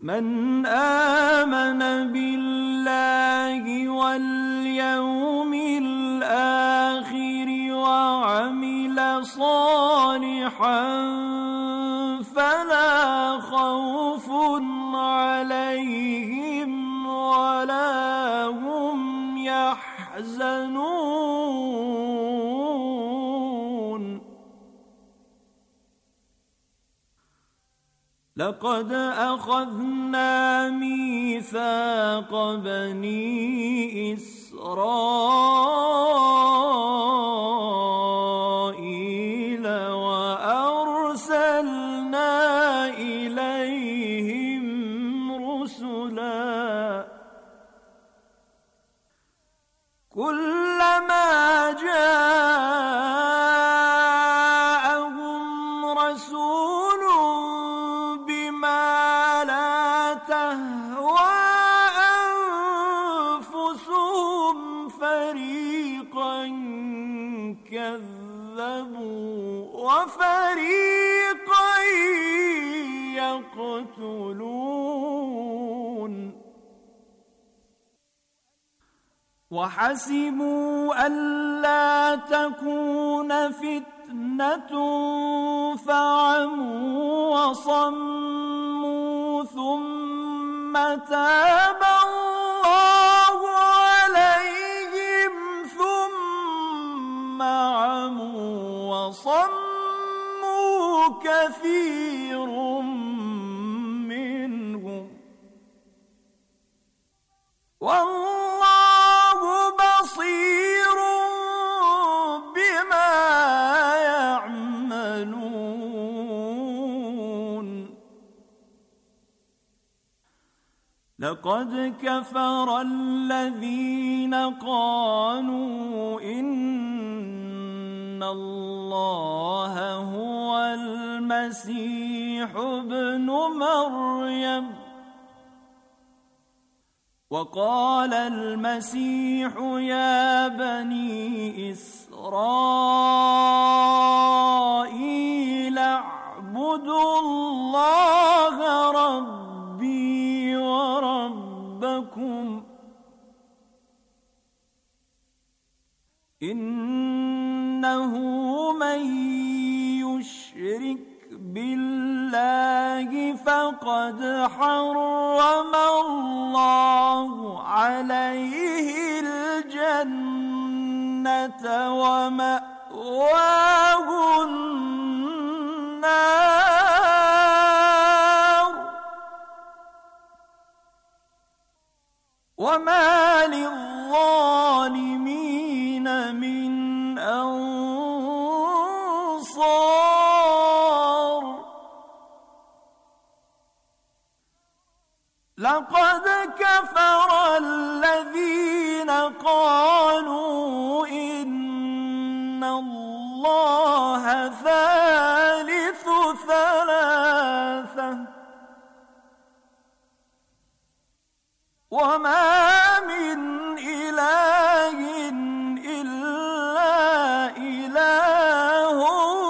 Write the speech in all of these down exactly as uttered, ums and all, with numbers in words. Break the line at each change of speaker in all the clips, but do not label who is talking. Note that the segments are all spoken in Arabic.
من آمن بالله واليوم الآخر وعمل صالحا فلا خوف عليهم ولا هم يحزنون. لقد أخذنا ميثاق بني إسرائيل وأرسلنا إليهم رسلا كلما جاءهم رسول بما لا تهوى أنفسهم فريقا كذبوا وفريقا يقتلون. وحسبوا ألا تكون فتنة فعموا وصموا ثم تاب الله عليهم ثم عموا وصموا كثير منهم والله بصير بما يعملون. لقد كفر الذين قالوا إن الله هو المسيح ابن مريم وقال المسيح يا بني إسرائيل اعبدوا الله ربي وربكم إنه من يشرك بالله فقد حرم الله عليه الجنة ومأواه النار وما للظالمين من أنصار. لقد كفر الذين قالوا إن الله ثالث ثلاثة وما من إله إلا إله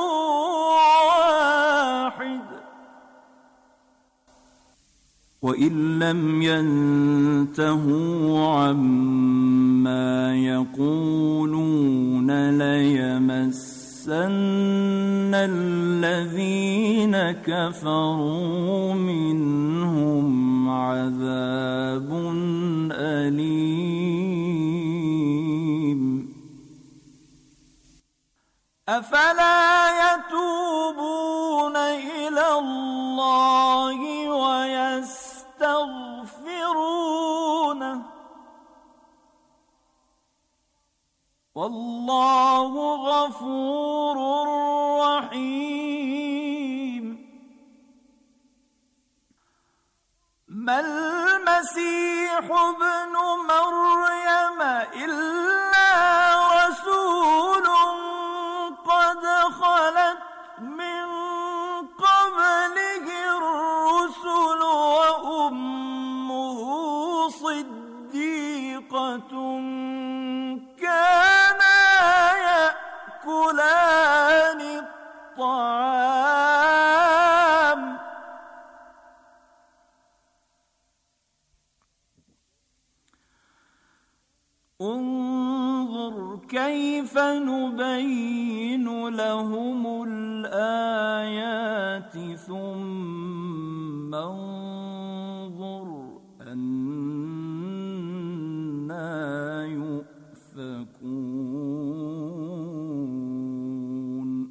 واحد وإن لم ينتهوا عما يقولون ليمسن الذين كفروا منهم عذاب أليم. أفلا يتوبون إلى الله ويستغفرونه والله غفور رحيم. ما المسيح ابن مريم إلا رسول قد خلت من قبله الرسل وأمه صديقة كانا يأكلان الطعام انظر كيف نبين لهم الآيات ثم انظر أنى يؤفكون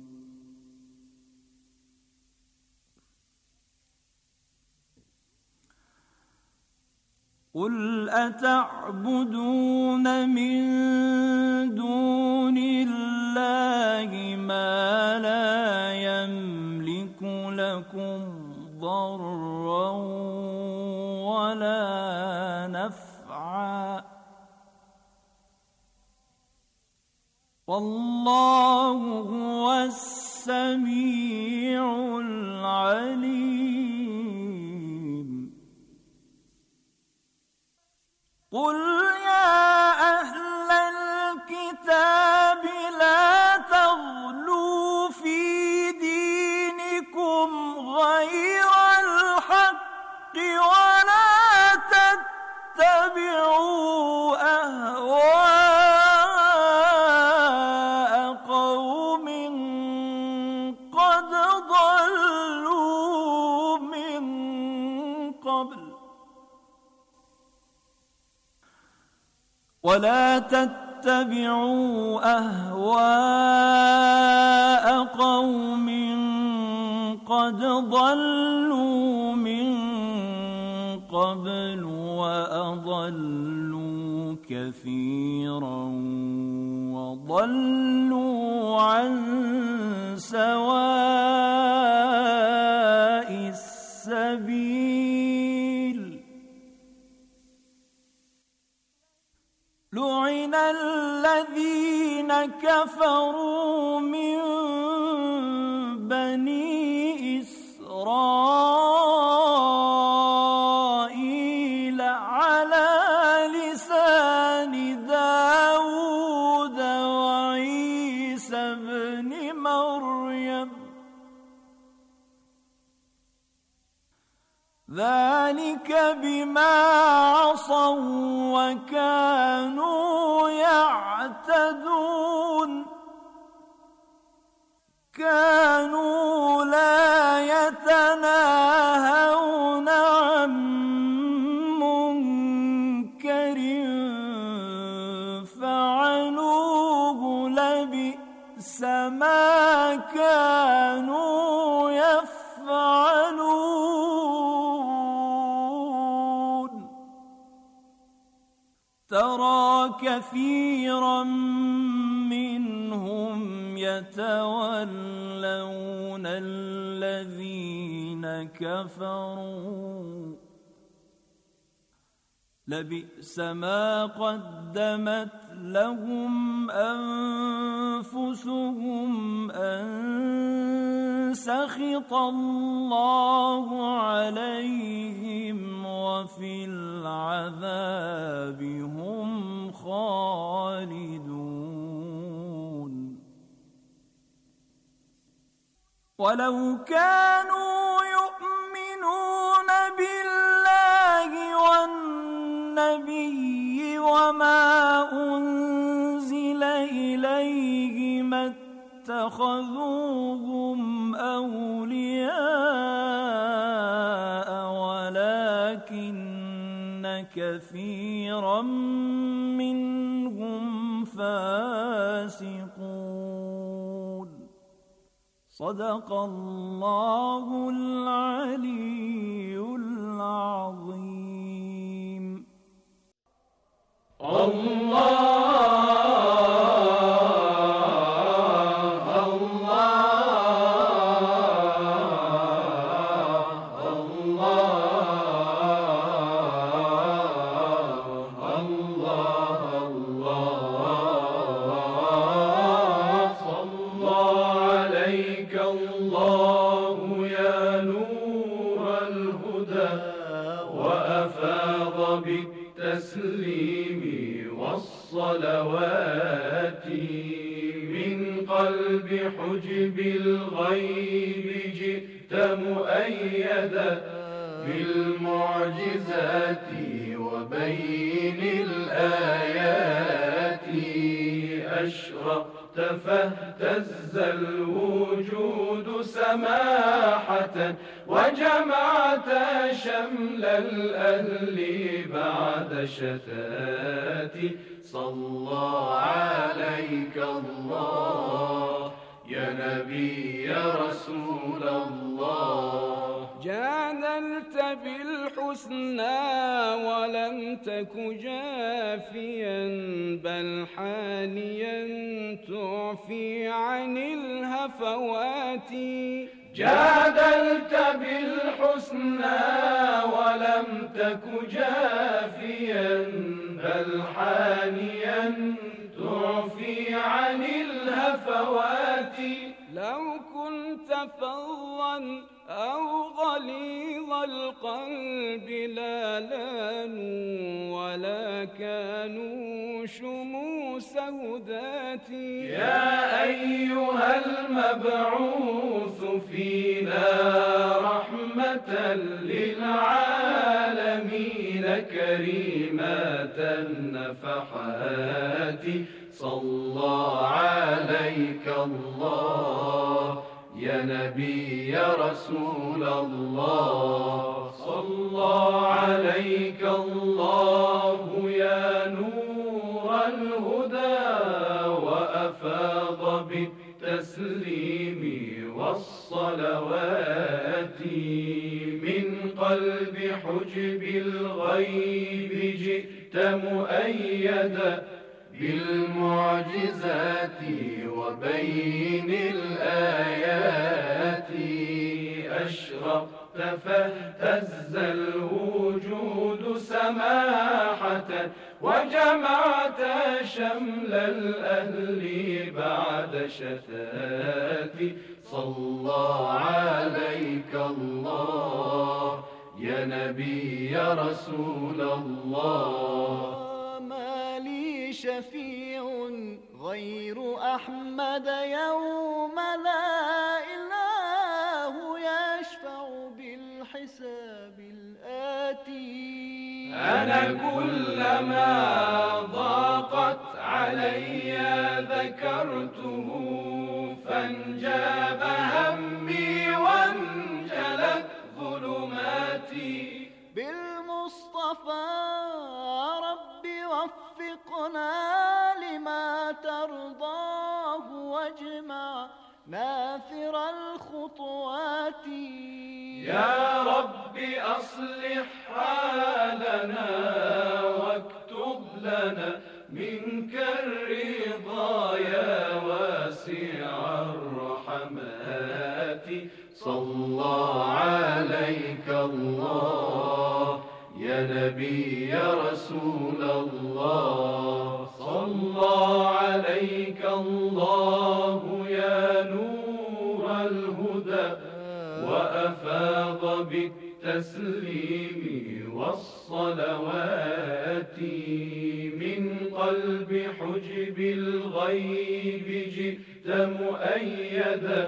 قل أتعبدون من دون الله ما لا يملك لكم ضرا ولا نفعا والله هو السميع العليم قل يا أهل الكتاب لا تغلوا في دينكم غير الحق ولا تتبعوا أهواء قوم قد ضلوا من قبل ولا تتبعوا أهواء قوم قد ضلوا من قبل وأضلوا كثيرا وضلوا عن سواء السبيل لعن الذين كفروا من بني إسرائيل على لسان داود وعيسى بن مريم ذلك بما عصوا وكانوا يعتدون كانوا لا يتناهون عن منكر فعلوه لبئس ما كانوا يفعلون ترى كثيرا منهم يتولون الذين كفروا لبئس ما قدمت لهم أنفسهم أن سخط الله عليهم وفي العذاب هم خالدون ولو كانوا يؤمنون بالله والنبي وما أنزل إليه ما اتخذوهم أولياء ولكن كثيرا منهم فاسقون صدق الله العلي العظيم
الله والصلوات من قلب حجب الغيب جئت مؤيدا بالمعجزات وبين الآيات أشرقت فاهتز الوجود سماحة وجمعت شمل الأهل بعد شتات صلى عليك الله يا نبي يا رسول الله.
جادلت بالحسنى ولم تك جافيا بل حانيا تعفي عن الهفوات.
جادلت بالحسنى ولم تك جافيا بل حانيا تعفي عن الهفوات.
لو كنت فظا أو غليظ القلب لا لانوا ولا كانوا شموس هداتي.
يا أيها المبعوث فينا رحمة للعالمين كريمة النفحات صلى عليك الله يا نبي يا رسول الله. صلى عليك الله يا نور الهدى وأفاض بالتسليم والصلوات. من قلب حجب الغيب جئت مؤيدا بالمعجزات وبين الآيات. أشرقت فاهتز الوجود سماحة وجمعت شمل الأهل بعد شتات صلى عليك الله يا نبي يا رسول الله.
شفيع غير أحمد يوم لا إله يشفع بالحساب الآتي.
أنا كلما ضاقت علي ذكرته فانجاب همي وانجلت ظلماتي.
بالمصطفى ربي وفقنا لما ترضاه واجمع نافر الخطوات.
يا رب أصلح حالنا واكتب لنا منك الرضا يا واسع الرحمات. صلى عليك الله يا نبي يا رسول الله. صلى عليك الله يا نور الهدى وأفاض بالتسليم والصلوات. من قلب حجب الغيب جئت مؤيدا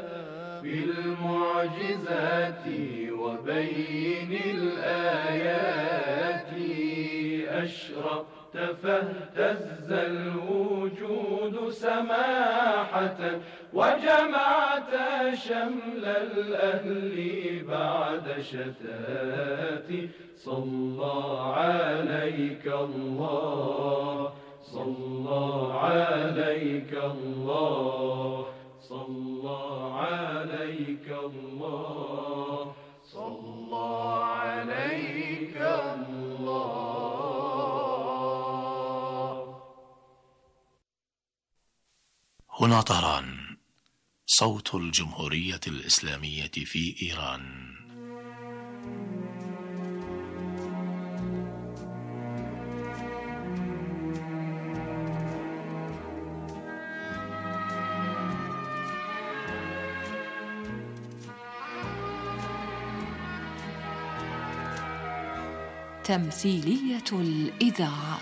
بالمعجزات وبين الآيات. أشرقت فاهتز الوجود سماحة وجمعت شمل الأهل بعد شتات صلى عليك الله. صلى عليك الله. صلى عليك الله. صلى عليك الله.
هنا طهران، صوت الجمهورية الإسلامية في إيران.
تمثيلية الإذاعة.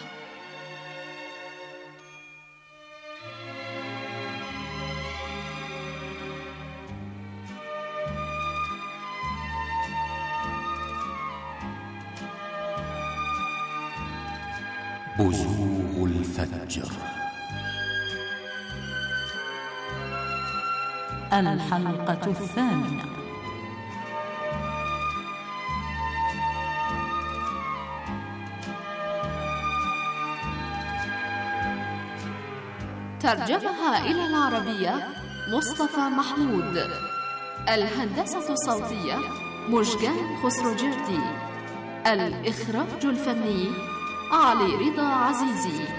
بزوغ الفجر. الحلقة الثامنة.
ترجمها إلى العربية مصطفى محمود. الهندسة الصوتية مجدان خسروجردي. الإخراج الفني علي رضا عزيزي.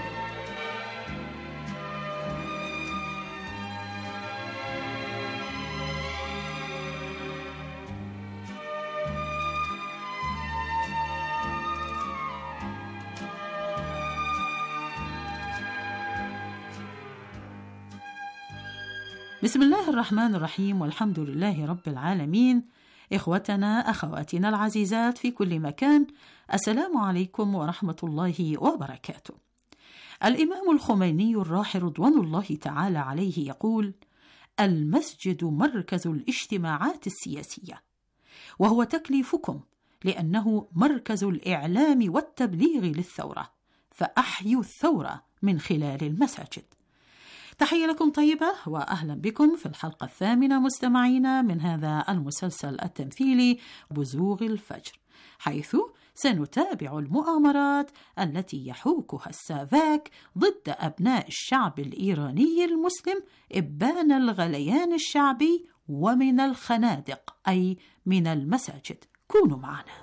بسم الله الرحمن الرحيم، والحمد لله رب العالمين. إخوتنا أخواتنا العزيزات في كل مكان، السلام عليكم ورحمة الله وبركاته. الإمام الخميني الراحل رضوان الله تعالى عليه يقول: المسجد مركز الاجتماعات السياسية، وهو تكليفكم، لأنه مركز الإعلام والتبليغ للثورة، فأحيوا الثورة من خلال المساجد. تحية لكم طيبة وأهلا بكم في الحلقة الثامنة مستمعينا من هذا المسلسل التمثيلي بزوغ الفجر، حيث سنتابع المؤامرات التي يحوكها السافاك ضد أبناء الشعب الإيراني المسلم إبان الغليان الشعبي ومن الخنادق، أي من المساجد. كونوا معنا.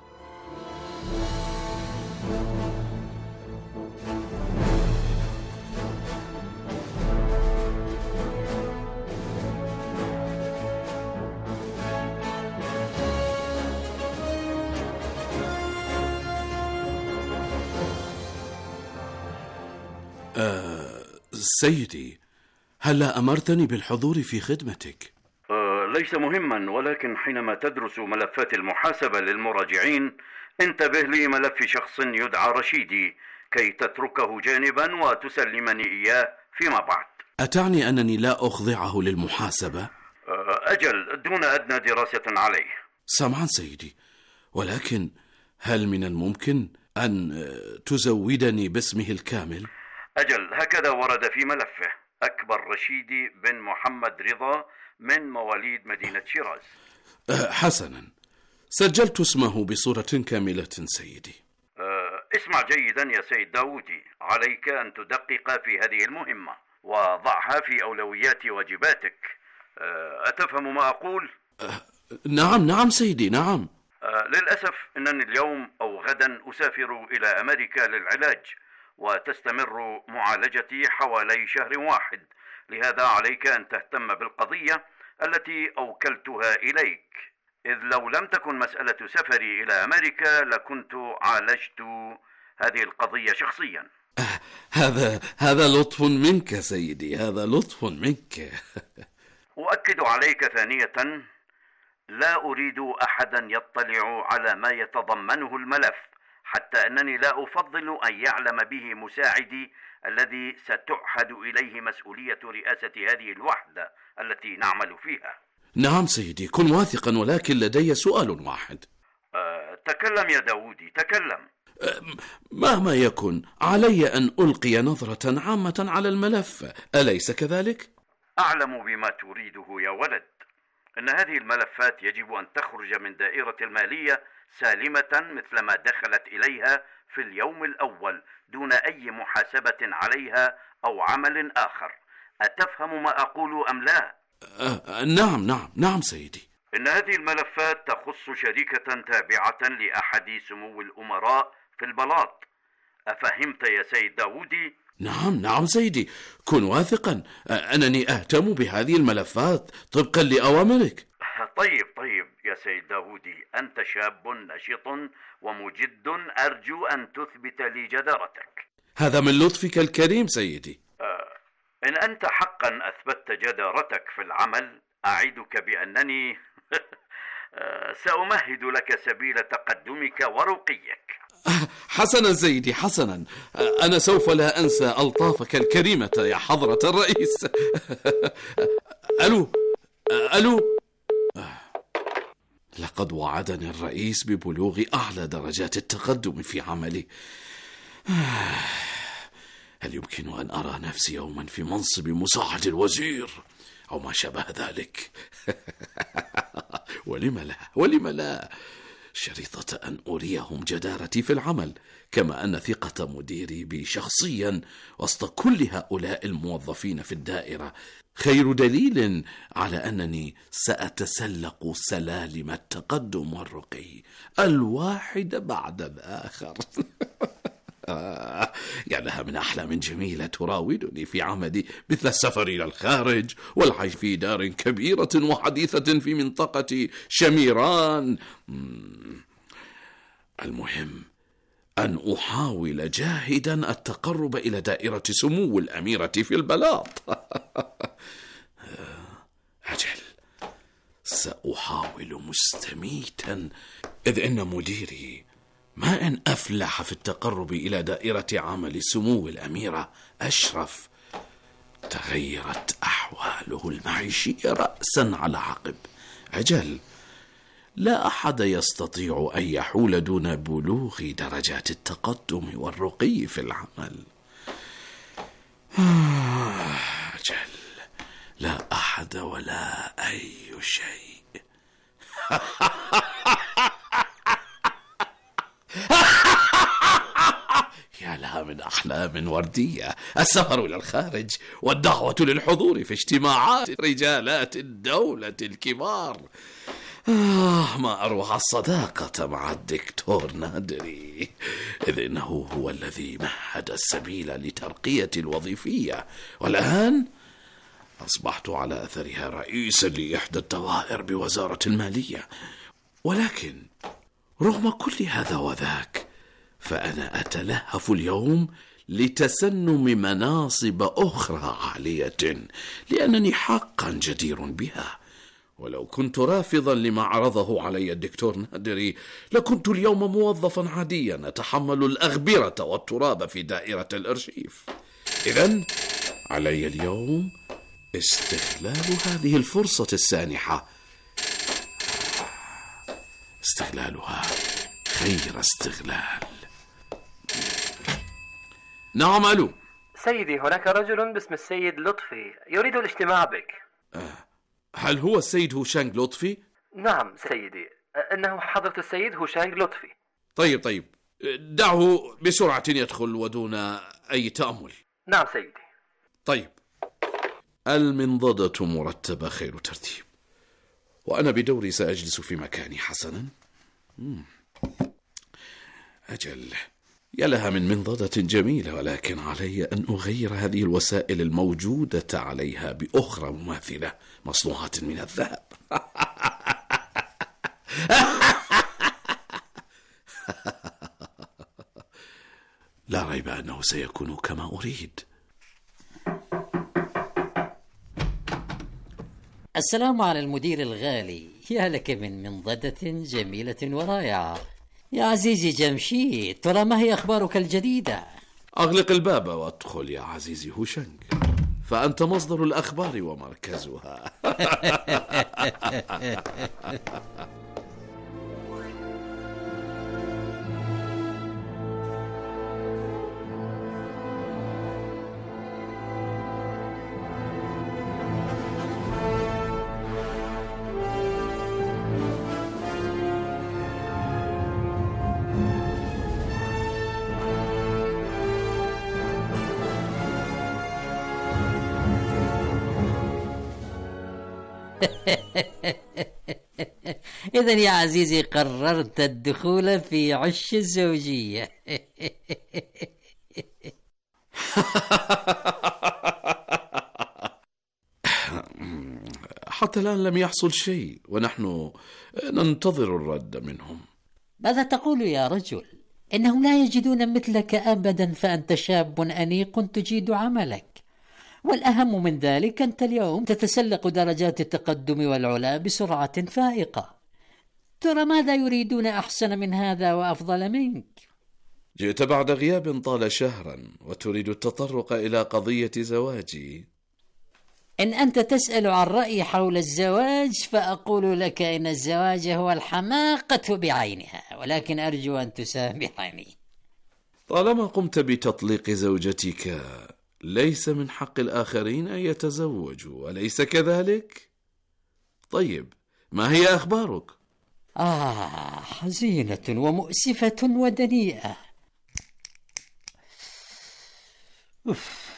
آه سيدي، هلا أمرتني بالحضور في خدمتك؟
آه ليس مهما، ولكن حينما تدرس ملفات المحاسبة للمراجعين انتبه لملف شخص يدعى رشيدي كي تتركه جانبا وتسلمني إياه فيما بعد.
أتعني أنني لا أخضعه للمحاسبة؟
آه أجل، دون أدنى دراسة عليه.
سمعا سيدي، ولكن هل من الممكن أن تزودني باسمه الكامل؟
أجل، هكذا ورد في ملفه: أكبر رشيدي بن محمد رضا من مواليد مدينة شيراز.
أه حسنا، سجلت اسمه بصورة كاملة سيدي.
أه اسمع جيدا يا سيد داودي، عليك أن تدقق في هذه المهمة وضعها في أولويات واجباتك. أه أتفهم ما أقول؟
أه نعم نعم سيدي، نعم.
أه للأسف أنني اليوم أو غدا أسافر إلى أمريكا للعلاج، وتستمر معالجتي حوالي شهر واحد، لهذا عليك أن تهتم بالقضية التي أوكلتها إليك، إذ لو لم تكن مسألة سفري إلى أمريكا لكنت عالجت هذه القضية شخصيا.
آه هذا هذا لطف منك سيدي، هذا لطف منك.
أؤكد عليك ثانية، لا أريد أحدا يطلع على ما يتضمنه الملف، حتى أنني لا أفضل أن يعلم به مساعدي الذي ستعهد إليه مسؤولية رئاسة هذه الوحدة التي نعمل فيها.
نعم سيدي، كن واثقا، ولكن لدي سؤال واحد.
أه تكلم يا داودي، تكلم.
أه مهما يكن، علي أن ألقي نظرة عامة على الملف، أليس كذلك؟
أعلم بما تريده يا ولد. إن هذه الملفات يجب أن تخرج من دائرة المالية سالمة مثلما دخلت إليها في اليوم الأول، دون أي محاسبة عليها أو عمل آخر. أتفهم ما أقول أم لا؟
أه نعم نعم نعم سيدي.
إن هذه الملفات تخص شركة تابعة لأحد سمو الأمراء في البلاط. أفهمت يا سيد داودي؟
نعم نعم سيدي، كن واثقا أنني أهتم بهذه الملفات طبقا لأوامرك.
طيب طيب يا سيد داودي، أنت شاب نشط ومجد، أرجو أن تثبت لي جدارتك.
هذا من لطفك الكريم سيدي.
آه إن أنت حقا أثبتت جدارتك في العمل، أعدك بأنني سأمهد لك سبيل تقدمك ورقيك.
حسنا سيدي، حسنا، أنا سوف لا أنسى ألطافك الكريمة يا حضرة الرئيس. ألو ألو لقد وعدني الرئيس ببلوغ أعلى درجات التقدم في عملي. هل يمكن أن أرى نفسي يوما في منصب مساعد الوزير أو ما شابه ذلك؟ ولم لا ولم لا، شريطة أن أريهم جدارتي في العمل، كما أن ثقة مديري بي شخصيا وسط كل هؤلاء الموظفين في الدائرة خير دليل على أنني سأتسلق سلالم التقدم والرقي الواحد بعد الآخر. يا لها من أحلام جميلة تراودني في عملي، مثل السفر إلى الخارج والعيش في دار كبيرة وحديثة في منطقة شميران. المهم أن أحاول جاهدا التقرب إلى دائرة سمو الأميرة في البلاط. أجل، سأحاول مستميتا، إذ إن مديري ما أن أفلح في التقرب إلى دائرة عمل سمو الأميرة أشرف تغيرت أحواله المعيشية رأسا على عقب. أجل، لا أحد يستطيع أن يحول دون بلوغ درجات التقدم والرقي في العمل. أجل، لا أحد ولا أي شيء. يا لها من أحلام وردية، السفر إلى الخارج والدعوة للحضور في اجتماعات رجالات الدولة الكبار. آه، ما أروع الصداقة مع الدكتور نادري، إذ إنه هو الذي مهد السبيل لترقيتي الوظيفية، والآن أصبحت على أثرها رئيسا لإحدى الدوائر بوزارة المالية. ولكن رغم كل هذا وذاك، فأنا أتلهف اليوم لتسنم مناصب أخرى عالية، لأنني حقا جدير بها. ولو كنت رافضا لما عرضه علي الدكتور نادري، لكنت اليوم موظفا عاديا أتحمل الأغبرة والتراب في دائرة الأرشيف. إذن علي اليوم استغلال هذه الفرصة السانحة، استغلالها خير استغلال. نعم، ألو
سيدي، هناك رجل باسم السيد لطفي يريد الاجتماع بك.
أه. هل هو السيد هوشانغ لطفي؟
نعم سيدي، إنه حضرة السيد هوشانغ لطفي.
طيب طيب، دعه بسرعة يدخل ودون أي تأمل.
نعم سيدي.
طيب، المنضدة مرتبة خير ترتيب، وأنا بدوري سأجلس في مكاني. حسنا. مم. أجل، يا لها من منضدة جميلة، ولكن علي أن أغير هذه الوسائل الموجودة عليها بأخرى مماثلة مصنوعة من الذهب. لا ريب أنه سيكون كما أريد.
السلام على المدير الغالي، يا لك من منضدة جميلة ورائعة. يا عزيزي جمشيد، ترى ما هي أخبارك الجديدة؟
أغلق الباب وادخل يا عزيزي هوشانغ، فأنت مصدر الأخبار ومركزها.
إذن يا عزيزي قررت الدخول في عش الزوجية.
حتى الآن لم يحصل شيء، ونحن ننتظر الرد منهم.
ماذا تقول يا رجل؟ إنهم لا يجدون مثلك أبدا، فأنت شاب أنيق تجيد عملك، والأهم من ذلك أنت اليوم تتسلق درجات التقدم والعلا بسرعة فائقة. ترى ماذا يريدون أحسن من هذا وأفضل منك؟
جئت بعد غياب طال شهرا وتريد التطرق إلى قضية زواجي.
إن أنت تسأل عن رأيي حول الزواج، فأقول لك إن الزواج هو الحماقة بعينها، ولكن أرجو أن تسامحني.
طالما قمت بتطليق زوجتك ليس من حق الآخرين أن يتزوجوا، أليس كذلك؟ طيب، ما هي أخبارك؟
آه، حزينة ومؤسفة ودنيئة. أوف.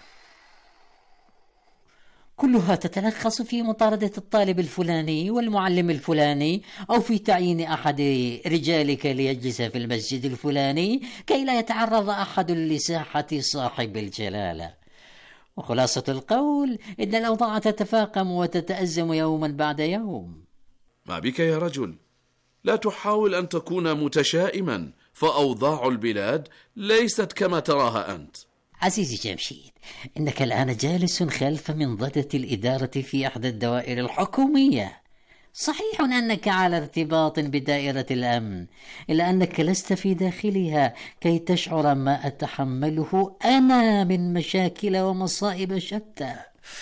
كلها تتلخص في مطاردة الطالب الفلاني والمعلم الفلاني، أو في تعيين أحد رجالك ليجلس في المسجد الفلاني كي لا يتعرض أحد لساحة صاحب الجلالة. وخلاصة القول إن الأوضاع تتفاقم وتتأزم يوما بعد يوم.
ما بك يا رجل؟ لا تحاول أن تكون متشائما، فأوضاع البلاد ليست كما تراها أنت.
عزيزي جمشيد، إنك الآن جالس خلف منضدة الإدارة في إحدى الدوائر الحكومية. صحيح أنك على ارتباط بدائرة الأمن، إلا أنك لست في داخلها كي تشعر ما أتحمله أنا من مشاكل ومصائب شتى.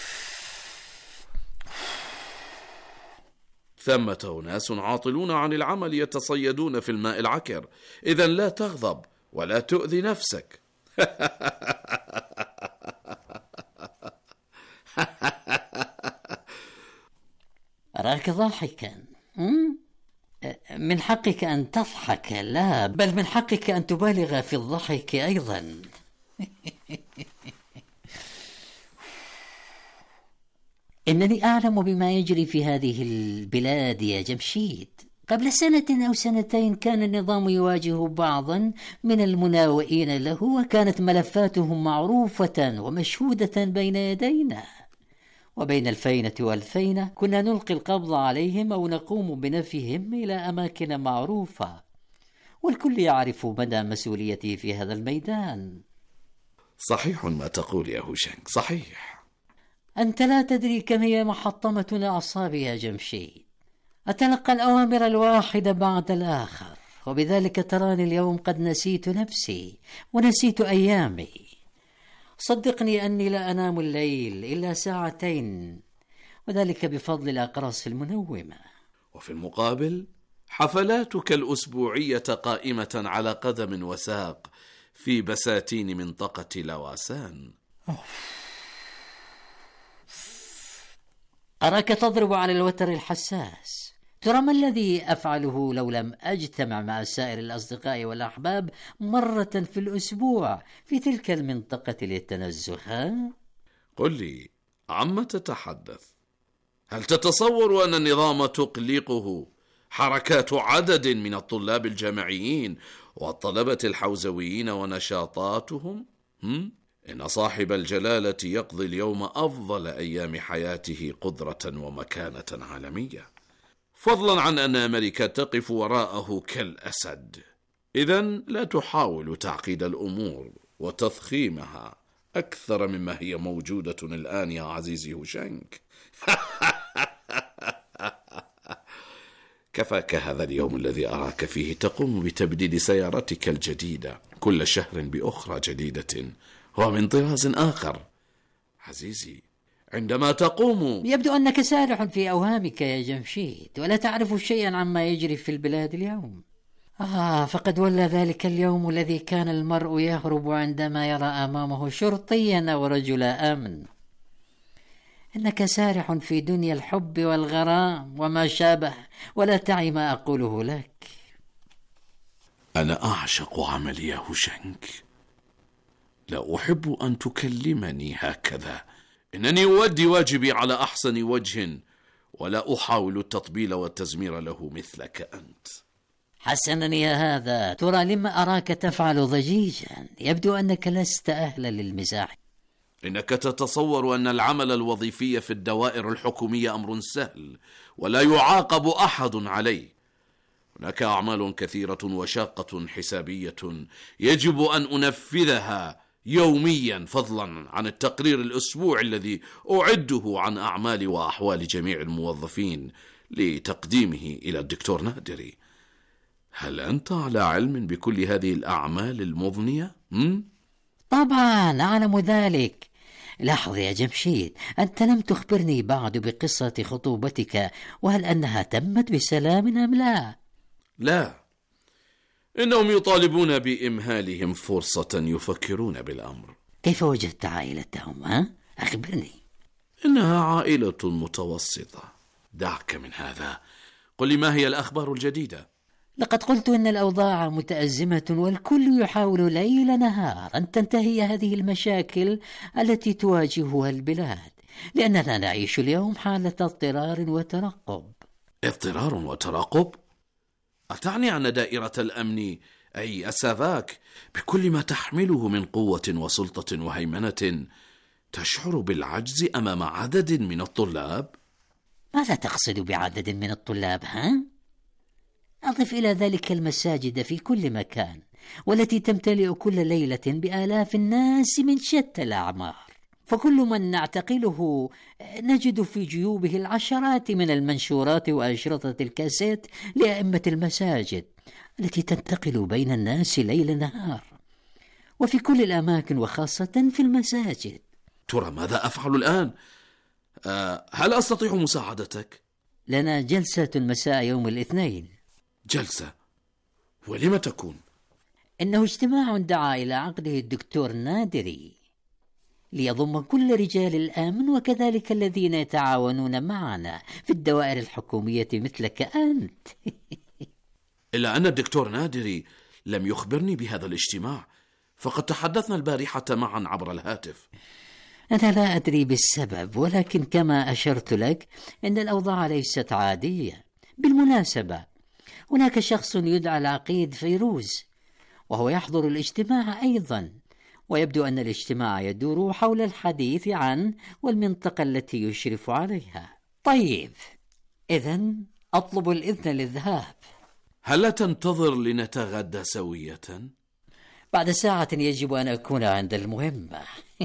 ثمة أناس عاطلون عن العمل يتصيدون في الماء العكر، إذن لا تغضب ولا تؤذي نفسك.
أراك ضاحكا. من حقك أن تضحك، لا بل من حقك أن تبالغ في الضحك أيضا. إنني أعلم بما يجري في هذه البلاد يا جمشيد. قبل سنة أو سنتين كان النظام يواجه بعضا من المناوئين له، وكانت ملفاتهم معروفة ومشهودة بين يدينا، وبين الفينة والفينة كنا نلقي القبض عليهم أو نقوم بنفيهم إلى أماكن معروفة، والكل يعرف مدى مسؤوليتي في هذا الميدان.
صحيح ما تقول يا هوشنغ، صحيح.
أنت لا تدري كم هي محطمة لأعصابي يا جمشيد. أتلقى الأوامر الواحدة بعد الآخر، وبذلك تراني اليوم قد نسيت نفسي ونسيت أيامي. صدقني أني لا أنام الليل إلا ساعتين، وذلك بفضل الأقراص المنومة.
وفي المقابل حفلاتك الأسبوعية قائمة على قدم وساق في بساتين منطقة لواسان.
أراك تضرب على الوتر الحساس. ترى ما الذي أفعله لو لم أجتمع مع سائر الأصدقاء والأحباب مرة في الأسبوع في تلك المنطقة للتنزه؟ ها؟
قل لي، عما تتحدث؟ هل تتصور أن النظام تقلقه حركات عدد من الطلاب الجامعيين والطلبة الحوزويين ونشاطاتهم؟ هم؟ إن صاحب الجلالة يقضي اليوم أفضل أيام حياته قدرة ومكانة عالمية، فضلا عن أن أمريكا تقف وراءه كالأسد. إذن لا تحاول تعقيد الأمور وتضخيمها أكثر مما هي موجودة الآن يا عزيزي هوشنغ. كفاك هذا اليوم الذي أراك فيه تقوم بتبديل سيارتك الجديدة كل شهر بأخرى جديدة ومن طراز آخر. عزيزي، عندما تقوم
يبدو أنك سارح في أوهامك يا جمشيد، ولا تعرف شيئا عما يجري في البلاد اليوم. آه فقد ولى ذلك اليوم الذي كان المرء يهرب عندما يرى أمامه شرطيا أو رجل أمن. إنك سارح في دنيا الحب والغرام وما شابه، ولا تعي ما أقوله لك.
أنا أعشق عملي يا هوشنغ، لا أحب أن تكلمني هكذا. إنني أؤدي واجبي على أحسن وجه، ولا أحاول التطبيل والتزمير له مثلك أنت.
حسنا يا هذا، ترى لما أراك تفعل ضجيجا؟ يبدو أنك لست أهلا للمزاح.
إنك تتصور أن العمل الوظيفي في الدوائر الحكومية أمر سهل ولا يعاقب أحد عليه. هناك أعمال كثيرة وشاقة حسابية يجب أن أنفذها يوميا، فضلا عن التقرير الأسبوعي الذي أعده عن أعمال وأحوال جميع الموظفين لتقديمه إلى الدكتور نادري. هل أنت على علم بكل هذه الأعمال المضنية؟ م?
طبعا أعلم ذلك. لاحظ يا جمشيد، أنت لم تخبرني بعد بقصة خطوبتك، وهل أنها تمت بسلام أم لا؟
لا، إنهم يطالبون بإمهالهم فرصة يفكرون بالأمر.
كيف وجدت عائلتهم؟ ها؟ أخبرني.
إنها عائلة متوسطة. دعك من هذا، قل لي ما هي الأخبار الجديدة؟
لقد قلت إن الأوضاع متأزمة، والكل يحاول ليل نهار أن تنتهي هذه المشاكل التي تواجهها البلاد، لأننا نعيش اليوم حالة اضطرار وترقب.
اضطرار وترقب؟ أتعني أن دائرة الأمن أي السافاك بكل ما تحمله من قوة وسلطة وهيمنة تشعر بالعجز أمام عدد من الطلاب؟
ماذا تقصد بعدد من الطلاب؟ ها؟ أضف إلى ذلك المساجد في كل مكان، والتي تمتلئ كل ليلة بآلاف الناس من شتى الأعمار، فكل من نعتقله نجد في جيوبه العشرات من المنشورات وأشرطة الكاسيت لأئمة المساجد التي تنتقل بين الناس ليل نهار، وفي كل الأماكن وخاصة في المساجد.
ترى ماذا أفعل الآن؟ أه هل أستطيع مساعدتك؟
لنا جلسة مساء يوم الاثنين.
جلسة؟ ولم تكون؟
إنه اجتماع دعا إلى عقده الدكتور نادري ليضم كل رجال الأمن وكذلك الذين يتعاونون معنا في الدوائر الحكومية مثلك أنت.
إلا أن الدكتور نادري لم يخبرني بهذا الاجتماع، فقد تحدثنا البارحة معا عبر الهاتف.
أنا لا أدري بالسبب، ولكن كما أشرت لك إن الأوضاع ليست عادية. بالمناسبة هناك شخص يدعى العقيد فيروز، وهو يحضر الاجتماع أيضا، ويبدو أن الاجتماع يدور حول الحديث عن والمنطقة التي يشرف عليها. طيب، إذن أطلب الإذن للذهاب.
هل تنتظر لنتغدى سوية؟
بعد ساعة يجب أن أكون عند المهمة.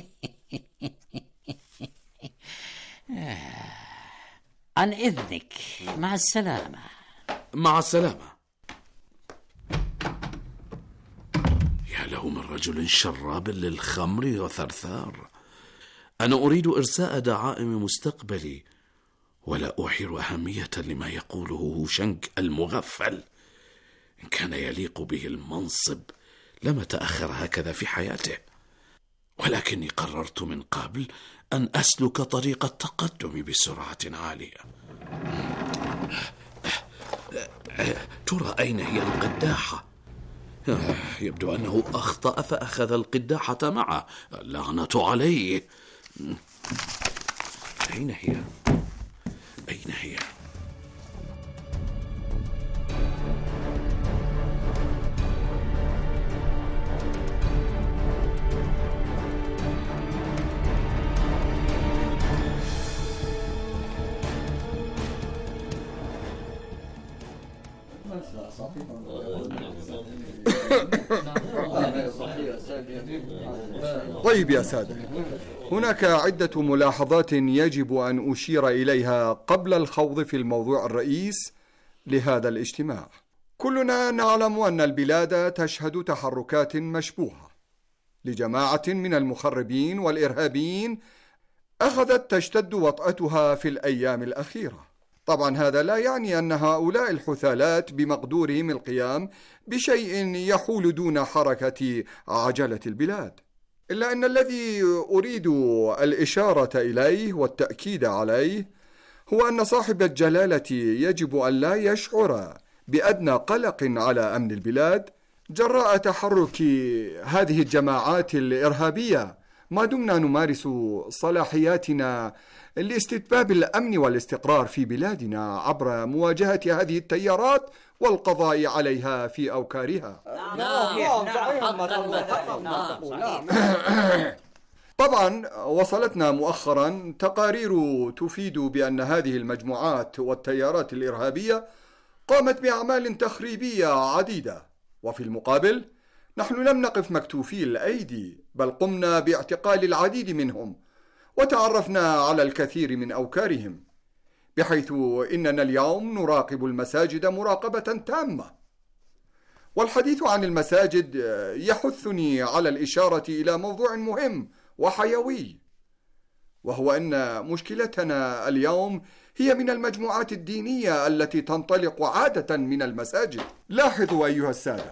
عن إذنك، مع السلامة.
مع السلامة. يا له من رجل شراب للخمر وثرثار. أنا أريد إرساء دعائم مستقبلي، ولا أحير أهمية لما يقوله هوشنك المغفل. إن كان يليق به المنصب لما تأخر هكذا في حياته، ولكني قررت من قبل أن أسلك طريق التقدم بسرعة عالية. ترى أين هي القداحة؟ يبدو أنه أخطأ فأخذ القداحة معه، لعنة عليه. أين هي؟ أين هي؟
طيب يا سادة، هناك عدة ملاحظات يجب أن أشير إليها قبل الخوض في الموضوع الرئيس لهذا الاجتماع. كلنا نعلم أن البلاد تشهد تحركات مشبوهة لجماعة من المخربين والإرهابيين أخذت تشتد وطأتها في الأيام الأخيرة. طبعا هذا لا يعني أن هؤلاء الحثالات بمقدورهم القيام بشيء يحول دون حركة عجلة البلاد، إلا أن الذي أريد الإشارة إليه والتأكيد عليه هو أن صاحب الجلالة يجب أن لا يشعر بأدنى قلق على أمن البلاد جراء تحرك هذه الجماعات الإرهابية، ما دمنا نمارس صلاحياتنا لاستتباب الأمن والاستقرار في بلادنا عبر مواجهة هذه التيارات والقضاء عليها في أوكارها. طبعا وصلتنا مؤخرا تقارير تفيد بأن هذه المجموعات والتيارات الإرهابية قامت بأعمال تخريبية عديدة، وفي المقابل نحن لم نقف مكتوفي الأيدي، بل قمنا باعتقال العديد منهم وتعرفنا على الكثير من أوكارهم، بحيث إننا اليوم نراقب المساجد مراقبة تامة. والحديث عن المساجد يحثني على الإشارة إلى موضوع مهم وحيوي، وهو أن مشكلتنا اليوم هي من المجموعات الدينية التي تنطلق عادة من المساجد. لاحظوا أيها السادة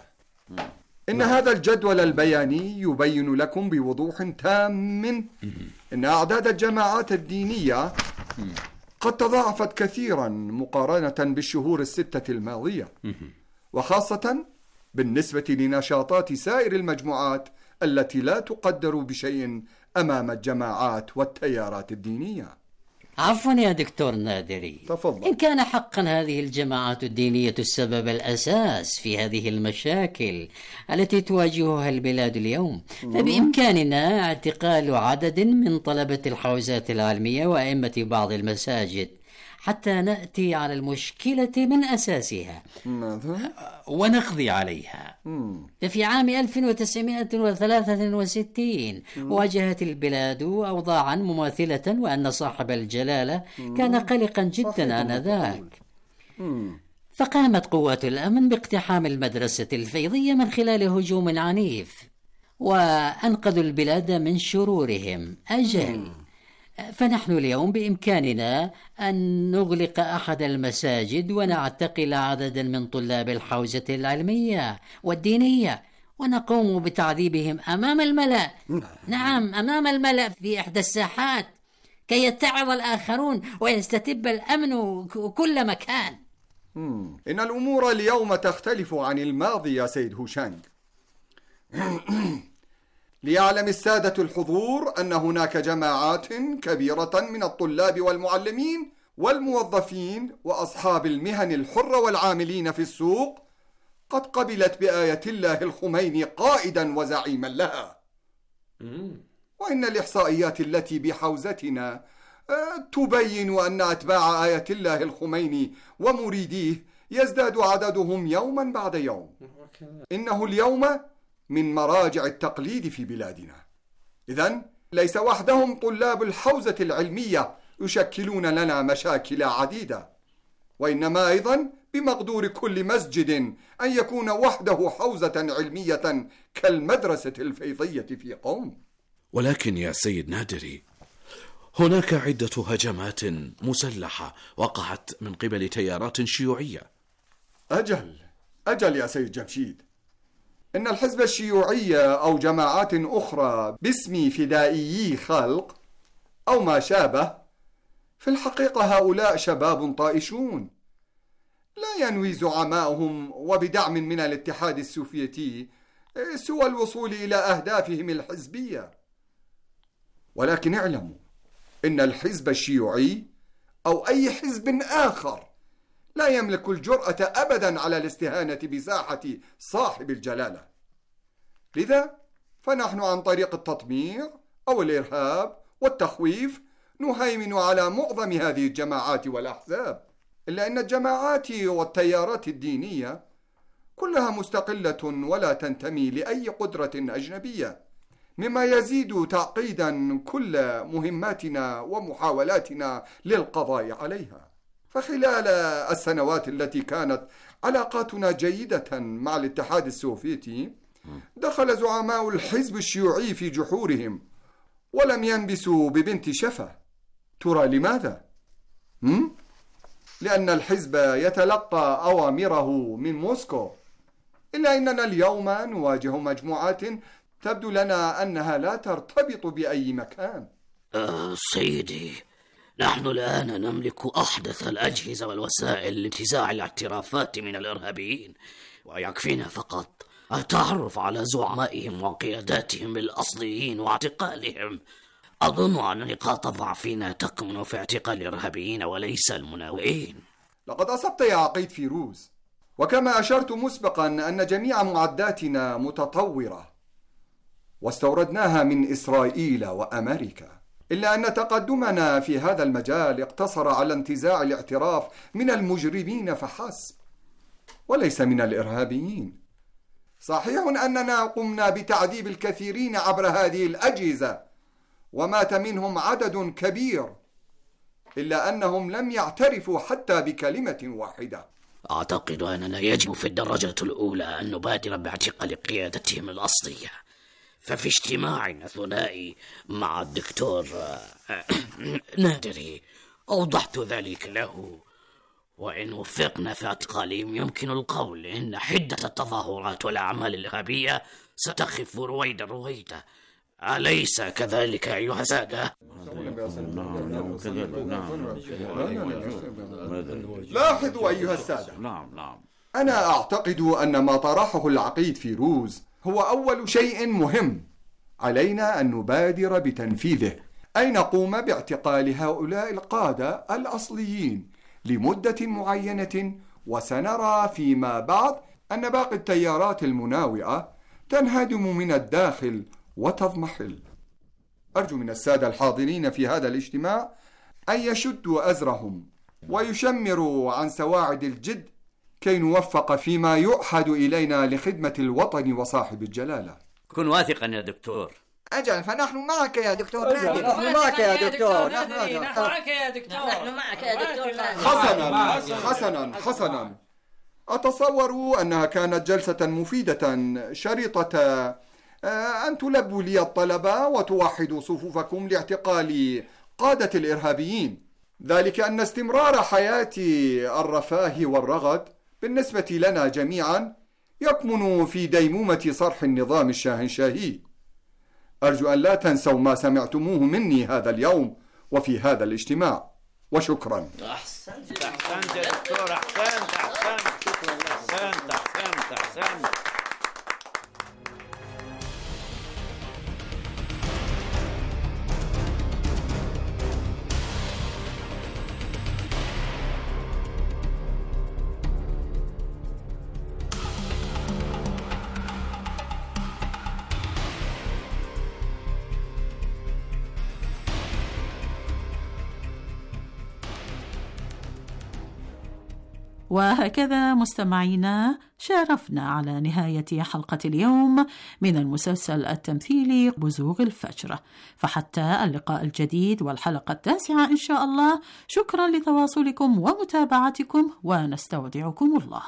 إن هذا الجدول البياني يبين لكم بوضوح تام إن أعداد الجماعات الدينية قد تضاعفت كثيرا مقارنة بالشهور الستة الماضية، وخاصة بالنسبة لنشاطات سائر المجموعات التي لا تقدر بشيء أمام الجماعات والتيارات الدينية.
عفوا يا دكتور نادري،
تفضل.
إن كان حقا هذه الجماعات الدينية السبب الأساس في هذه المشاكل التي تواجهها البلاد اليوم، فبإمكاننا اعتقال عدد من طلبة الحوزات العلمية وأئمة بعض المساجد حتى نأتي على المشكلة من أساسها ونقضي عليها. ففي عام ألف وتسعمائة وثلاثة وستين واجهت البلاد أوضاعا مماثلة، وأن صاحب الجلالة كان قلقا جدا آنذاك، فقامت قوات الأمن باقتحام المدرسة الفيضية من خلال هجوم عنيف، وأنقذوا البلاد من شرورهم. أجل، فنحن اليوم بإمكاننا أن نغلق أحد المساجد ونعتقل عددا من طلاب الحوزة العلمية والدينية ونقوم بتعذيبهم أمام الملأ. نعم، أمام الملأ في إحدى الساحات، كي يتعظ الآخرون ويستتب الأمن كل مكان.
إن الأمور اليوم تختلف عن الماضي يا سيد هوشانغ. ليعلم السادة الحضور أن هناك جماعات كبيرة من الطلاب والمعلمين والموظفين وأصحاب المهن الحرة والعاملين في السوق قد قبلت بآية الله الخميني قائدا وزعيما لها. وإن الإحصائيات التي بحوزتنا تبين أن أتباع آية الله الخميني ومريديه يزداد عددهم يوما بعد يوم. إنه اليوم من مراجع التقليد في بلادنا. إذن ليس وحدهم طلاب الحوزة العلمية يشكلون لنا مشاكل عديدة، وإنما أيضا بمقدور كل مسجد أن يكون وحده حوزة علمية كالمدرسة الفيضية في قوم.
ولكن يا سيد نادري، هناك عدة هجمات مسلحة وقعت من قبل تيارات شيوعية.
أجل أجل يا سيد جمشيد، إن الحزب الشيوعي أو جماعات أخرى باسم فدائيي خلق أو ما شابه، في الحقيقة هؤلاء شباب طائشون لا ينوي زعماؤهم وبدعم من الاتحاد السوفيتي سوى الوصول إلى أهدافهم الحزبية. ولكن اعلموا إن الحزب الشيوعي أو أي حزب آخر لا يملك الجرأة أبدا على الاستهانة بساحة صاحب الجلالة. لذا فنحن عن طريق التطميع أو الإرهاب والتخويف نهيمن على معظم هذه الجماعات والأحزاب، إلا أن الجماعات والتيارات الدينية كلها مستقلة ولا تنتمي لأي قدرة أجنبية، مما يزيد تعقيدا كل مهماتنا ومحاولاتنا للقضاء عليها. فخلال السنوات التي كانت علاقاتنا جيدة مع الاتحاد السوفيتي، دخل زعماء الحزب الشيوعي في جحورهم ولم ينبسوا ببنت شفة. ترى لماذا؟ هم؟ لأن الحزب يتلقى أوامره من موسكو، إلا أننا اليوم نواجه مجموعات تبدو لنا أنها لا ترتبط بأي مكان.
آه سيدي، نحن الآن نملك أحدث الأجهزة والوسائل لانتزاع الاعترافات من الإرهابيين، ويكفينا فقط التعرف على زعمائهم وقياداتهم الأصليين واعتقالهم. أظن أن نقاط ضعفنا تكمن في اعتقال الإرهابيين وليس المناوئين.
لقد أصبت يا عقيد فيروز، وكما أشرت مسبقا أن جميع معداتنا متطورة واستوردناها من إسرائيل وأمريكا، إلا أن تقدمنا في هذا المجال اقتصر على انتزاع الاعتراف من المجرمين فحسب وليس من الإرهابيين. صحيح أننا قمنا بتعذيب الكثيرين عبر هذه الأجهزة ومات منهم عدد كبير، إلا أنهم لم يعترفوا حتى بكلمة واحدة.
أعتقد أننا يجب في الدرجة الأولى أن نبادر باعتقال قيادتهم الأصلية، ففي اجتماعنا ثنائي مع الدكتور نادري أوضحت ذلك له، وإن وفقنا في اعتقالهم يمكن القول إن حدة التظاهرات والأعمال الإرهابية ستخف رويدا رويدا. أليس كذلك أيها السادة؟
لاحظوا أيها السادة، أنا أعتقد أن ما طرحه العقيد فيروز هو أول شيء مهم علينا أن نبادر بتنفيذه، أي نقوم باعتقال هؤلاء القادة الأصليين لمدة معينة، وسنرى فيما بعد أن باقي التيارات المناوئة تنهدم من الداخل وتضمحل. أرجو من السادة الحاضرين في هذا الاجتماع أن يشدوا أزرهم ويشمروا عن سواعد الجد كي نوفق فيما يؤحد إلينا لخدمة الوطن وصاحب الجلالة.
كن واثقا يا دكتور.
أجل، فنحن معك يا دكتور.
نحن معك يا دكتور.
نحن معك يا دكتور. نحن معك يا دكتور.
حسنا حسنا حسنا أتصور أنها كانت جلسة مفيدة شريطة أن تلبوا لي الطلبة وتوحدوا صفوفكم لاعتقال قادة الإرهابيين، ذلك أن استمرار حياة الرفاه والرغد بالنسبة لنا جميعا يكمن في ديمومة صرح النظام الشاهنشاهي. أرجو أن لا تنسوا ما سمعتموه مني هذا اليوم وفي هذا الاجتماع، وشكرا.
أحسنت أحسنت يا دكتور، أحسنت أحسنت أحسنت أحسنت أحسنت.
وهكذا مستمعينا شارفنا على نهاية حلقة اليوم من المسلسل التمثيلي بزوغ الفجر، فحتى اللقاء الجديد والحلقة التاسعة إن شاء الله، شكرا لتواصلكم ومتابعتكم، ونستودعكم الله.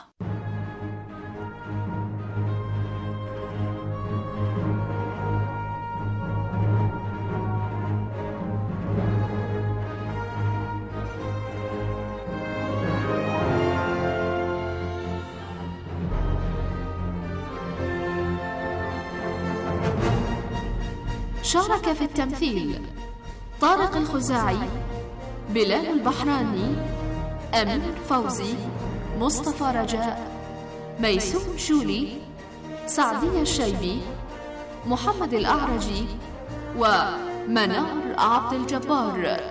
شارك في التمثيل طارق الخزاعي، بلال البحراني، أمير فوزي، مصطفى رجاء، ميسوم شولي، سعدية الشيبي، محمد الأعرجي، ومنار عبد الجبار.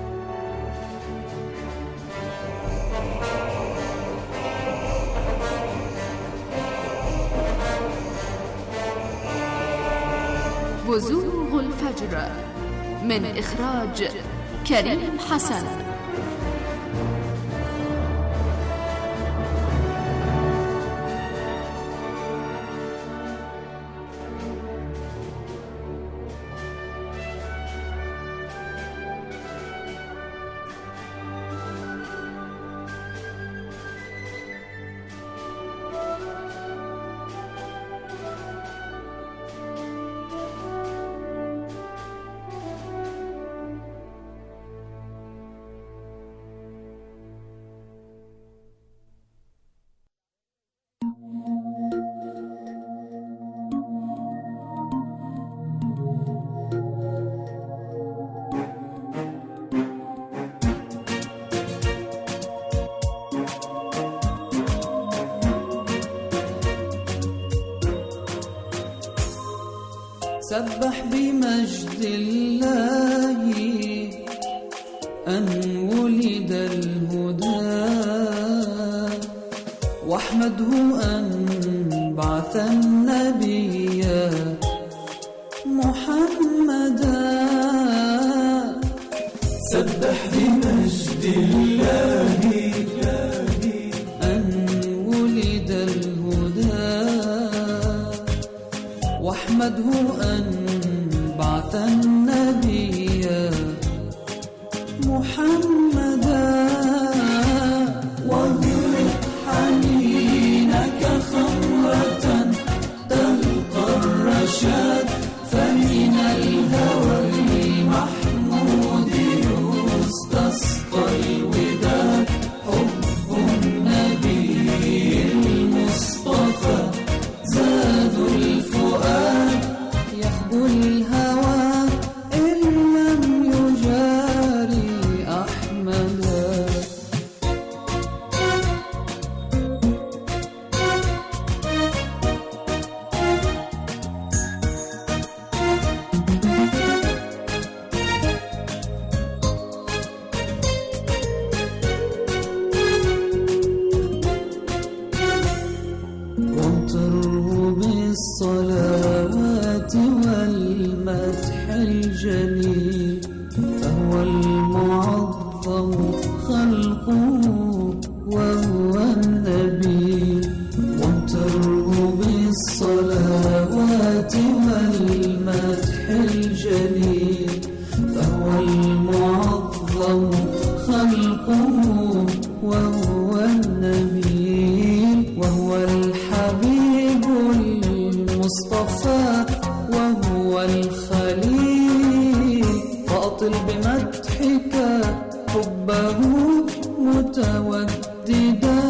بزوغ الفجر من إخراج كريم حسن.
سبح بمجد الله أن ولد الهدى، واحمده أن بعث النبي محمدا. سبح بمجد الله أن ولد الهدى، واحمده أن بعث النبي محمدا. واضرب حنينك خمرة تلقى الرشاد، فمن الهوى المحمود يستسقى الوداد. حب وأطل بمدحك حبه متوددا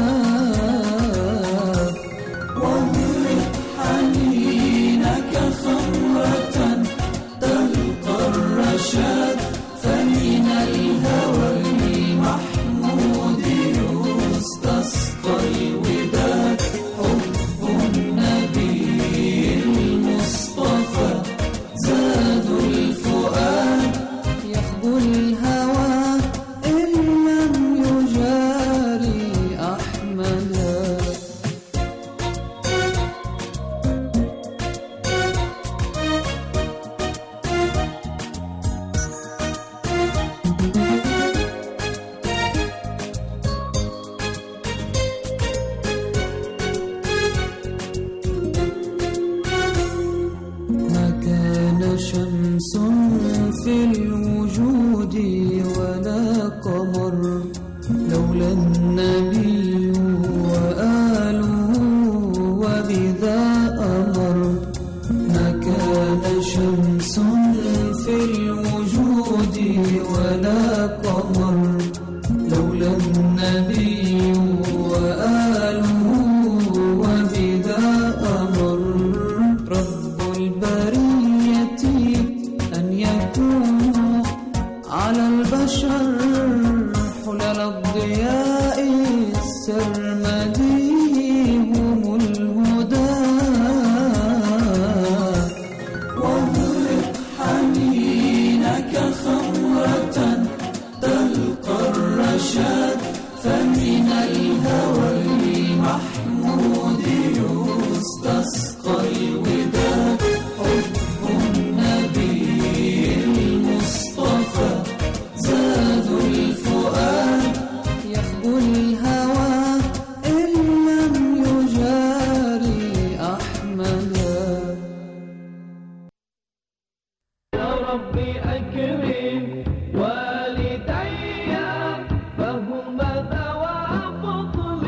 واغرق حنينك خمرة تلقى الرشاد فمن الهوى المحمود يستسقى الوداد حب النبي المصطفى زاد الفؤاد يخبو الهوى إن لم يجاري أحمدا ما كان شمس في الوجود ولا قمر لولا النبي وآله وبذا أمر ما كان شمس في الوجود ولا قمر لولا النبي وآله وبذا أمر رب البرية أن يكونوا على البشر حلل الضياء السرمدي هم الهدى واغرق حنينك خمرة تلقى الرشاد فمن الهوى المحمود يستسقى الوداد حب النبي المصطفى زاد الفؤاد يخبو الهوى إن لم يجاري أحمدا
يا ربي أكرم والدي فهما ذوى فضل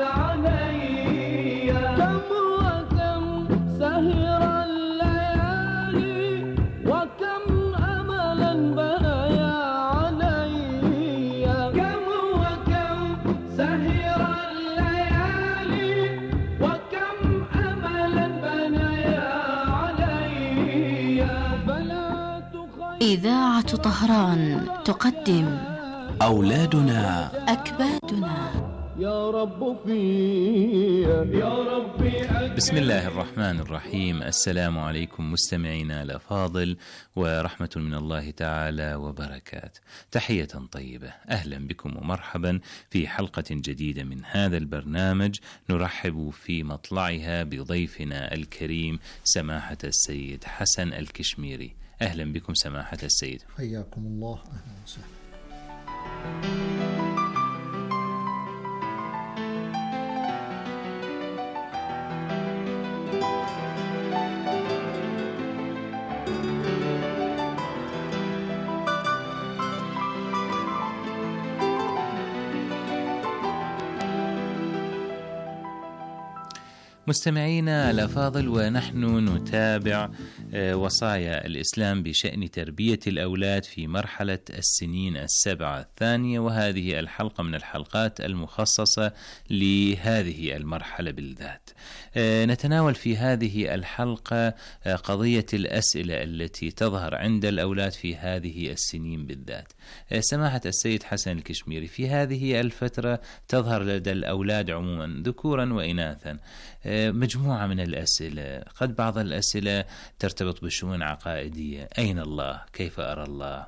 علي كم وكم سهر الليالي وكم أملا بنايا علي كم وكم سهر الليالي وكم أملا بنايا علي فلا
إذاعة طهران تقدم
أولادنا
أكبادنا
يا رب في يا ربي
بسم الله الرحمن الرحيم. السلام عليكم مستمعينا الأفاضل ورحمة من الله تعالى وبركاته. تحية طيبة، أهلا بكم ومرحبا في حلقة جديدة من هذا البرنامج. نرحب في مطلعها بضيفنا الكريم سماحة السيد حسن الكشميري. أهلا بكم سماحة السيد.
حياكم الله. أهلا وسهلا.
مستمعينا الأفاضل، ونحن نتابع وصايا الإسلام بشأن تربية الأولاد في مرحلة السنين السبعة الثانية، وهذه الحلقة من الحلقات المخصصة لهذه المرحلة بالذات. نتناول في هذه الحلقة قضية الأسئلة التي تظهر عند الأولاد في هذه السنين بالذات. سماحة السيد حسن الكشميري، في هذه الفترة تظهر لدى الأولاد عموما ذكورا وإناثا مجموعة من الأسئلة. قد بعض الأسئلة ترتبط بشؤون عقائدية: أين الله؟ كيف أرى الله؟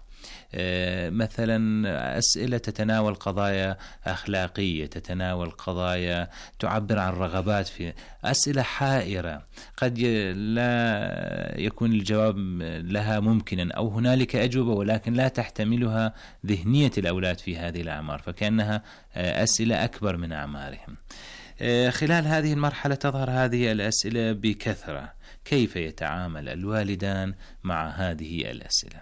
مثلا أسئلة تتناول قضايا أخلاقية، تتناول قضايا تعبر عن رغبات، في أسئلة حائرة قد لا يكون الجواب لها ممكنا، أو هنالك أجوبة ولكن لا تحتملها ذهنية الأولاد في هذه الأعمار، فكأنها أسئلة أكبر من أعمارهم. خلال هذه المرحلة تظهر هذه الأسئلة بكثرة. كيف يتعامل الوالدان مع هذه الأسئلة؟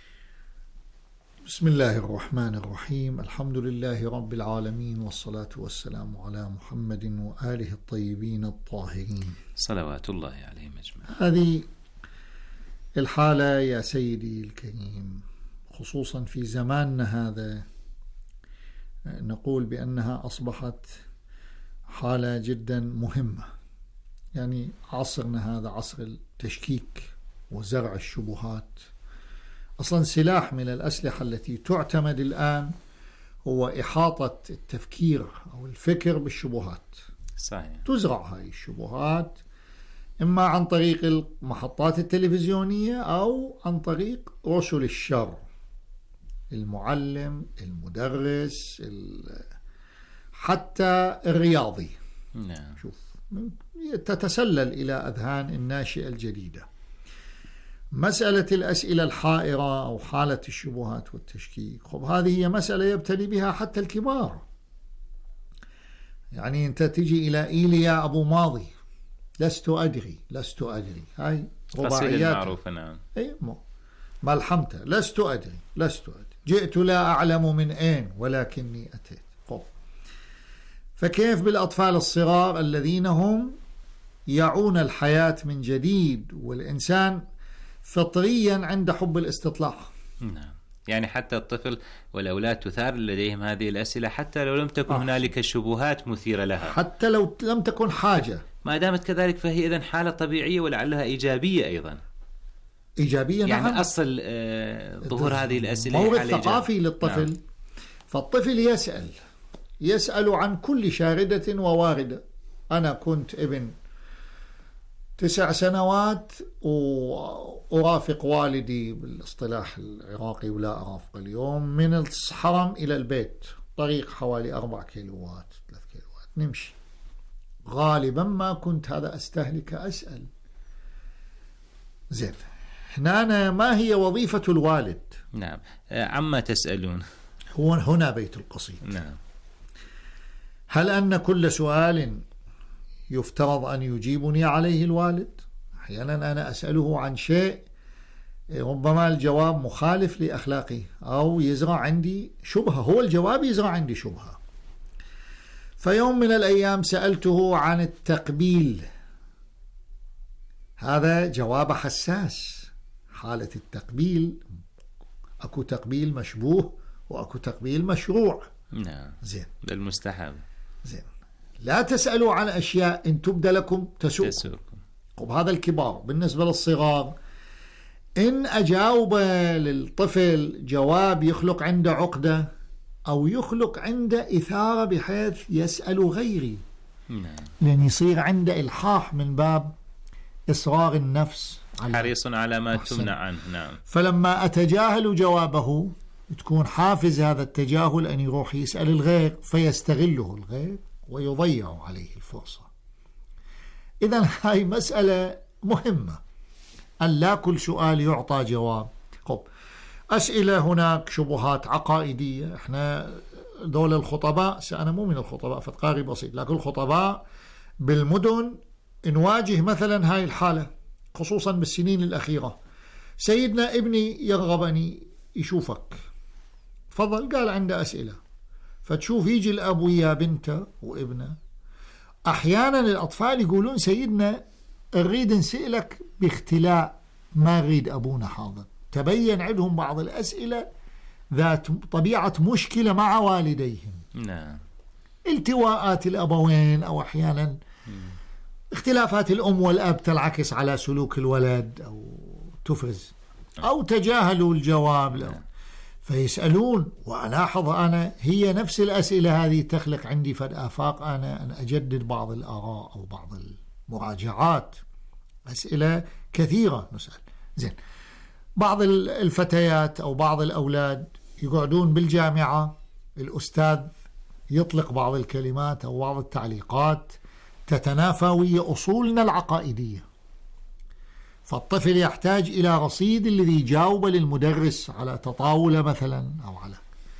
بسم الله الرحمن الرحيم. الحمد لله رب العالمين، والصلاة والسلام على محمد وآله الطيبين الطاهرين
صلوات الله عليهم أجمعين.
هذه الحالة يا سيدي الكريم خصوصا في زماننا هذا نقول بأنها أصبحت حالة جدا مهمة. يعني عصرنا هذا عصر التشكيك وزرع الشبهات. أصلا سلاح من الأسلحة التي تعتمد الآن هو إحاطة التفكير أو الفكر بالشبهات.
صحيح.
تزرع هاي الشبهات إما عن طريق المحطات التلفزيونية أو عن طريق رسل الشر، المعلم، المدرس، حتى الرياضي.
نعم.
شوف تتسلل إلى أذهان الناشئة الجديدة. مسألة الأسئلة الحائرة أو حالة الشبهات والتشكيك، خب هذه هي مسألة يبتلي بها حتى الكبار. يعني أنت تجي إلى إيليا أبو ماضي، لست أدري لست أدري، هاي
رباعيات معروفة. نعم.
أي ملحمته، لست أدري لست أدري، جئت لا أعلم من أين ولكني أتيت. خب فكيف بالأطفال الصغار الذين هم يعون الحياة من جديد، والإنسان فطريا عند حب الاستطلاع.
نعم. يعني حتى الطفل والأولاد تثار لديهم هذه الأسئلة حتى لو لم تكن آه. هنالك شبهات مثيرة لها،
حتى لو لم تكن حاجة.
ما دامت كذلك فهي إذن حالة طبيعية ولعلها إيجابية أيضا.
إيجابية
يعني
نعم.
أصل آه ظهور هذه الأسئلة
مورد ثقافي للطفل. نعم. فالطفل يسأل يسأل عن كل شاردة وواردة. أنا كنت ابن تسع سنوات وأرافق والدي بالاصطلاح العراقي ولا أرافق اليوم من الحرم إلى البيت، طريق حوالي أربع كيلوات ثلاث كيلوات نمشي. غالبا ما كنت هذا أستهلك أسأل. زين، هنا ما هي وظيفة الوالد؟
نعم. عما تسألون
هو هنا بيت القصيد.
نعم.
هل أن كل سؤال يفترض أن يجيبني عليه الوالد؟ أحيانا أنا أسأله عن شيء ربما الجواب مخالف لأخلاقي أو يزرع عندي شبهة، هو الجواب يزرع عندي شبهة. فيوم من الأيام سألته عن التقبيل، هذا جواب حساس. حالة التقبيل أكو تقبيل مشبوه وأكو تقبيل مشروع.
نعم.
زين.
المستحب.
زين. لا تسألوا عن أشياء إن تبدأ لكم تسوءكم. طب هذا الكبار. بالنسبة للصغار، إن أجاوب للطفل جواب يخلق عنده عقدة أو يخلق عنده إثارة بحيث يسأل غيري،
نعم.
لأن يصير عنده إلحاح من باب إصرار النفس،
حريص على ما تمنع عنه. نعم.
فلما أتجاهل جوابه تكون حافز هذا التجاهل أن يروح يسأل الغير فيستغله الغير ويضيع عليه الفرصة. إذن هاي مسألة مهمة، أن لا كل سؤال يعطى جواب. خب أسئلة هناك شبهات عقائدية. احنا دول الخطباء، أنا مو من الخطباء فتقاري بسيط، لكن الخطباء بالمدن نواجه مثلا هاي الحالة خصوصا بالسنين الأخيرة. سيدنا ابني يرغب أن يشوفك، تفضل، قال عنده أسئلة. فتشوف يجي الأب ويا بنته وابنه. أحيانا الأطفال يقولون سيدنا نريد نسألك باختلاء، ما نريد أبونا حاضر. تبين عندهم بعض الأسئلة ذات طبيعة مشكلة مع والديهم.
نعم.
التواءات الأبوين أو أحيانا اختلافات الأم والأب تنعكس على سلوك الولد أو تفرز أو تجاهلوا الجواب له. فيسألون، وألاحظ أنا هي نفس الأسئلة هذه تخلق عندي فد آفاق أنا أن أجدد بعض الآراء أو بعض المراجعات. أسئلة كثيرة نسأل. زين، بعض الفتيات أو بعض الأولاد يقعدون بالجامعة، الأستاذ يطلق بعض الكلمات أو بعض التعليقات تتنافى ويا أصولنا العقائدية، فالطفل يحتاج إلى رصيد الذي يجاوب للمدرس على تطاولة مثلا أو على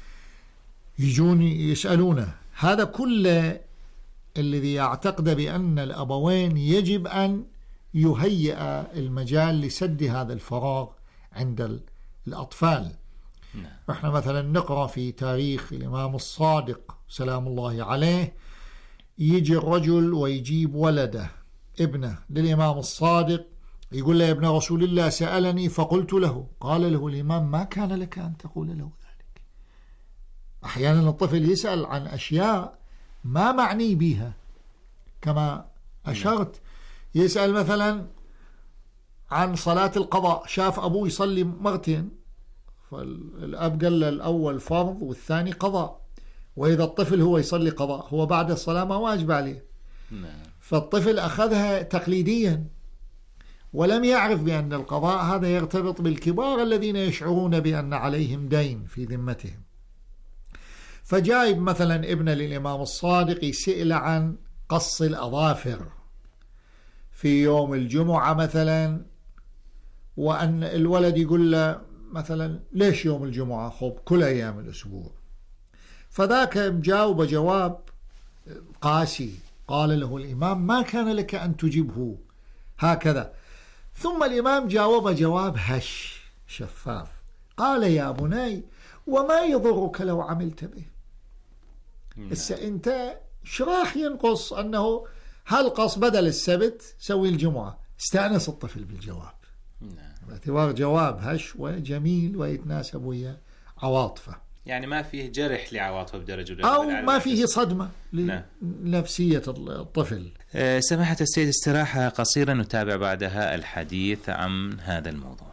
يجون يسألونه. هذا كله الذي يعتقد بأن الأبوين يجب أن يهيئ المجال لسد هذا الفراغ عند الأطفال. احنا مثلا نقرأ في تاريخ الإمام الصادق سلام الله عليه، يجي الرجل ويجيب ولده ابنه للإمام الصادق يقول له يا ابن رسول الله سألني فقلت له. قال له الإمام ما كان لك أن تقول له ذلك. أحيانا الطفل يسأل عن أشياء ما معني بها كما أشرت. يسأل مثلا عن صلاة القضاء، شاف أبوه يصلي مرتين، فالأب قال له الأول فرض والثاني قضاء، وإذا الطفل هو يصلي قضاء هو بعد الصلاة ما واجب عليه. فالطفل أخذها تقليديا ولم يعرف بأن القضاء هذا يرتبط بالكبار الذين يشعرون بأن عليهم دين في ذمتهم. فجايب مثلا ابن للإمام الصادق يسأل عن قص الأظافر في يوم الجمعة مثلا، وأن الولد يقول له مثلا ليش يوم الجمعة؟ خب كل أيام الأسبوع. فذاك مجاوب جواب قاسي. قال له الإمام ما كان لك أن تجيبه هكذا. ثم الإمام جاوب جواب هش شفاف. قال يا بني وما يضرك لو عملت به؟ هسه أنت شراح ينقص أنه هالقص بدل السبت سوي الجمعة. استأنس الطفل بالجواب باعتبار جواب هش وجميل ويتناسب ويا عواطفه،
يعني ما فيه جرح لعواطفه بدرجة
أو ما فيه صدمة لنفسية الطفل.
أه سماحة السيد استراحة قصيرة نتابع بعدها الحديث عن هذا الموضوع.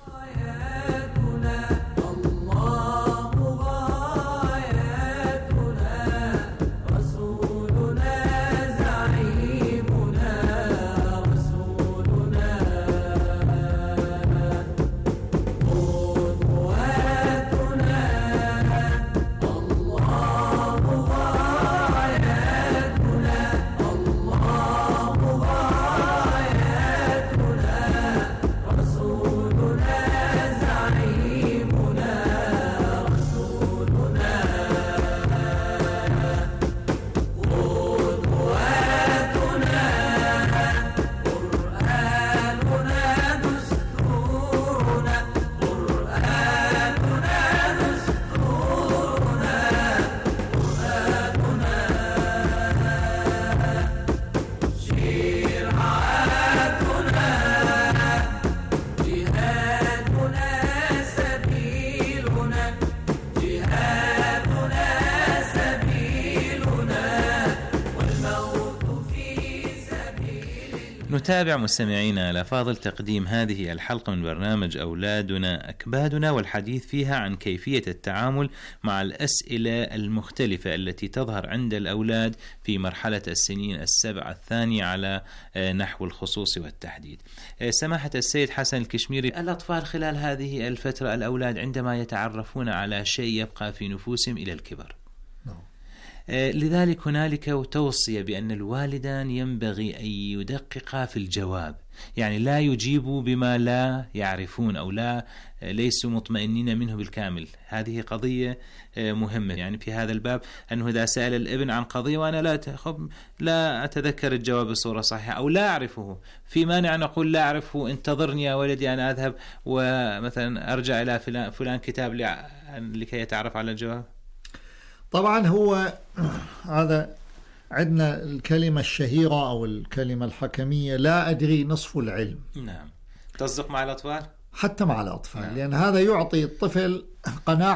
نتابع مستمعينا الأفاضل تقديم هذه الحلقة من برنامج أولادنا أكبادنا، والحديث فيها عن كيفية التعامل مع الأسئلة المختلفة التي تظهر عند الأولاد في مرحلة السنين السبع الثانية على نحو الخصوص والتحديد. سماحة السيد حسن الكشميري، الأطفال خلال هذه الفترة الأولاد عندما يتعرفون على شيء يبقى في نفوسهم إلى الكبر، لذلك هنالك توصية بأن الوالدان ينبغي أن يدققا في الجواب، يعني لا يجيبوا بما لا يعرفون أو لا ليسوا مطمئنين منه بالكامل. هذه قضية مهمة يعني في هذا الباب، أنه إذا سأل الابن عن قضية وأنا لا لا أتذكر الجواب بصورة صحيحة أو لا أعرفه، في مانع نقول لا أعرفه، انتظرني يا ولدي أنا أذهب ومثلا أرجع إلى فلان, فلان كتاب لكي يتعرف على الجواب.
طبعا هو هذا عندنا الكلمة الشهيرة أو الكلمة الحكمية لا أدري نصف العلم.
نعم، تصدق مع الأطفال؟
حتى مع الأطفال، نعم. لأن هذا يعطي الطفل قناعة